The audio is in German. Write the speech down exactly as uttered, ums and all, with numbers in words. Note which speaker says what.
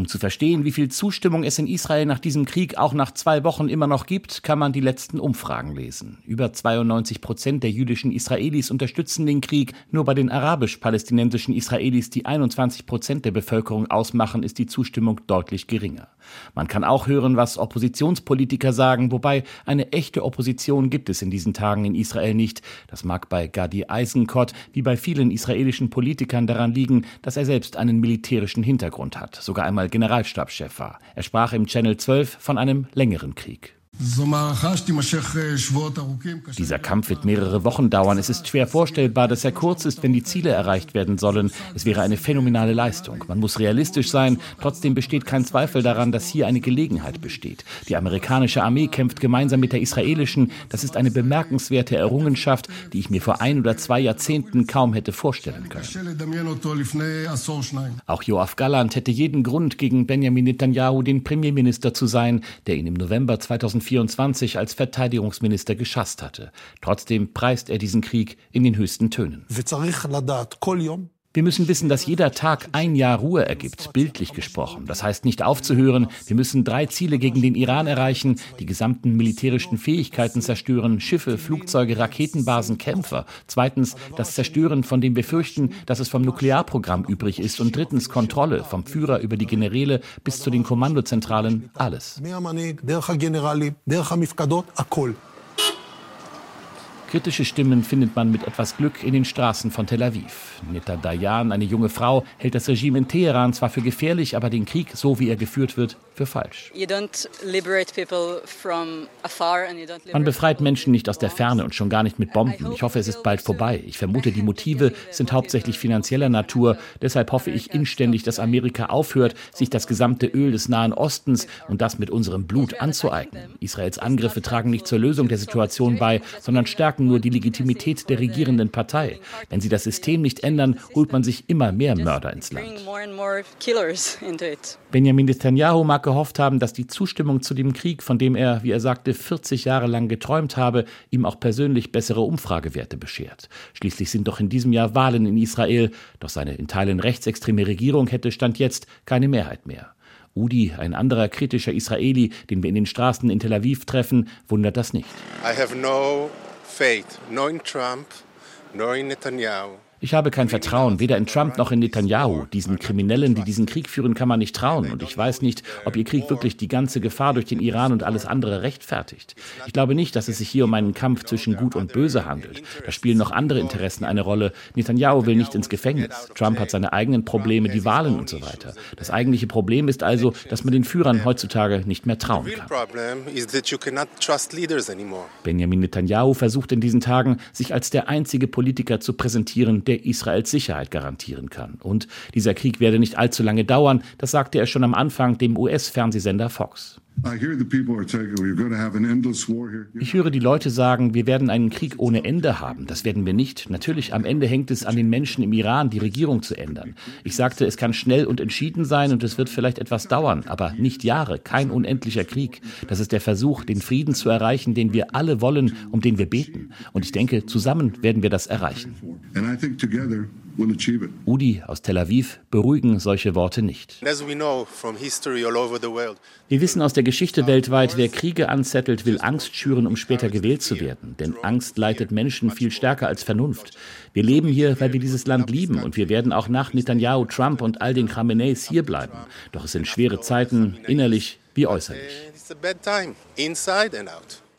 Speaker 1: Um zu verstehen, wie viel Zustimmung es in Israel nach diesem Krieg auch nach zwei Wochen immer noch gibt, kann man die letzten Umfragen lesen. Über zweiundneunzig Prozent der jüdischen Israelis unterstützen den Krieg. Nur bei den arabisch-palästinensischen Israelis, die einundzwanzig Prozent der Bevölkerung ausmachen, ist die Zustimmung deutlich geringer. Man kann auch hören, was Oppositionspolitiker sagen, wobei eine echte Opposition gibt es in diesen Tagen in Israel nicht. Das mag bei Gadi Eisenkot wie bei vielen israelischen Politikern daran liegen, dass er selbst einen militärischen Hintergrund hat, sogar einmal Generalstabschef war. Er sprach im Channel zwölf von einem längeren Krieg. Dieser Kampf wird mehrere Wochen dauern. Es ist schwer vorstellbar, dass er kurz ist, wenn die Ziele erreicht werden sollen. Es wäre eine phänomenale Leistung. Man muss realistisch sein. Trotzdem besteht kein Zweifel daran, dass hier eine Gelegenheit besteht. Die amerikanische Armee kämpft gemeinsam mit der israelischen. Das ist eine bemerkenswerte Errungenschaft, die ich mir vor ein oder zwei Jahrzehnten kaum hätte vorstellen können. Auch Yoav Gallant hätte jeden Grund, gegen Benjamin Netanyahu den Premierminister zu sein, der ihn im November zweitausendvierundzwanzig als Verteidigungsminister geschasst hatte. Trotzdem preist er diesen Krieg in den höchsten Tönen. Wir müssen wissen, dass jeder Tag ein Jahr Ruhe ergibt, bildlich gesprochen. Das heißt nicht aufzuhören. Wir müssen drei Ziele gegen den Iran erreichen, die gesamten militärischen Fähigkeiten zerstören, Schiffe, Flugzeuge, Raketenbasen, Kämpfer. Zweitens das Zerstören, von dem wir fürchten, dass es vom Nuklearprogramm übrig ist. Und drittens Kontrolle, vom Führer über die Generäle bis zu den Kommandozentralen, alles. Kritische Stimmen findet man mit etwas Glück in den Straßen von Tel Aviv. Netta Dayan, eine junge Frau, hält das Regime in Teheran zwar für gefährlich, aber den Krieg, so wie er geführt wird, für falsch. Man befreit Menschen nicht aus der Ferne und schon gar nicht mit Bomben. Ich hoffe, es ist bald vorbei. Ich vermute, die Motive sind hauptsächlich finanzieller Natur. Deshalb hoffe ich inständig, dass Amerika aufhört, sich das gesamte Öl des Nahen Ostens und das mit unserem Blut anzueignen. Israels Angriffe tragen nicht zur Lösung der Situation bei, sondern stärken nur die Legitimität der regierenden Partei. Wenn sie das System nicht ändern, holt man sich immer mehr Mörder ins Land. Benjamin Netanyahu mag gehofft haben, dass die Zustimmung zu dem Krieg, von dem er, wie er sagte, vierzig Jahre lang geträumt habe, ihm auch persönlich bessere Umfragewerte beschert. Schließlich sind doch in diesem Jahr Wahlen in Israel, doch seine in Teilen rechtsextreme Regierung hätte Stand jetzt keine Mehrheit mehr. Udi, ein anderer kritischer Israeli, den wir in den Straßen in Tel Aviv treffen, wundert das nicht.
Speaker 2: I have no faith, no in Trump, nor in Netanyahu.
Speaker 1: Ich habe kein Vertrauen, weder in Trump noch in Netanyahu. Diesen Kriminellen, die diesen Krieg führen, kann man nicht trauen. Und ich weiß nicht, ob ihr Krieg wirklich die ganze Gefahr durch den Iran und alles andere rechtfertigt. Ich glaube nicht, dass es sich hier um einen Kampf zwischen Gut und Böse handelt. Da spielen noch andere Interessen eine Rolle. Netanyahu will nicht ins Gefängnis. Trump hat seine eigenen Probleme, die Wahlen und so weiter. Das eigentliche Problem ist also, dass man den Führern heutzutage nicht mehr trauen kann. Benjamin Netanyahu versucht in diesen Tagen, sich als der einzige Politiker zu präsentieren, der Israels Sicherheit garantieren kann. Und dieser Krieg werde nicht allzu lange dauern, das sagte er schon am Anfang dem U S-Fernsehsender Fox. Ich höre die Leute sagen, wir werden einen Krieg ohne Ende haben. Das werden wir nicht. Natürlich, am Ende hängt es an den Menschen im Iran, die Regierung zu ändern. Ich sagte, es kann schnell und entschieden sein und es wird vielleicht etwas dauern, aber nicht Jahre, kein unendlicher Krieg. Das ist der Versuch, den Frieden zu erreichen, den wir alle wollen, um den wir beten. Und ich denke, zusammen werden wir das erreichen. Udi aus Tel Aviv beruhigen solche Worte nicht. Wir wissen aus der Geschichte weltweit, wer Kriege anzettelt, will Angst schüren, um später gewählt zu werden. Denn Angst leitet Menschen viel stärker als Vernunft. Wir leben hier, weil wir dieses Land lieben. Und wir werden auch nach Netanyahu, Trump und all den Khameneis hier bleiben. Doch es sind schwere Zeiten, innerlich wie äußerlich.
Speaker 2: It's a bad time, inside and out.